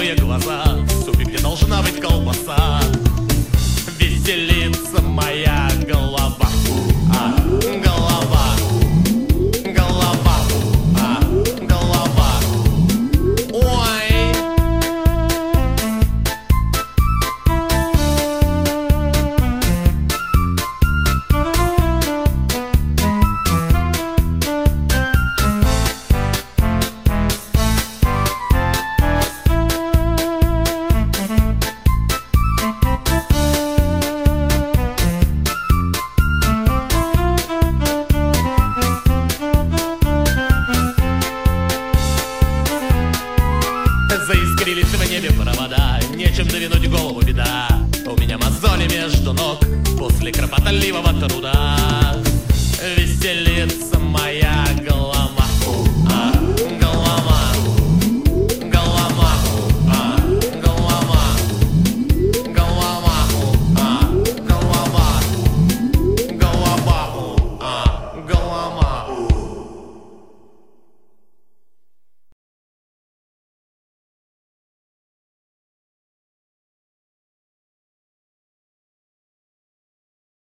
голубые глаза, в супе, где должна быть колбаса. Веселится моя голова, голова, голова, голова. Ой. Заискрились в небе провода, нечем двинуть голову, беда. У меня мозоли между ног после кропотливого труда. Веселится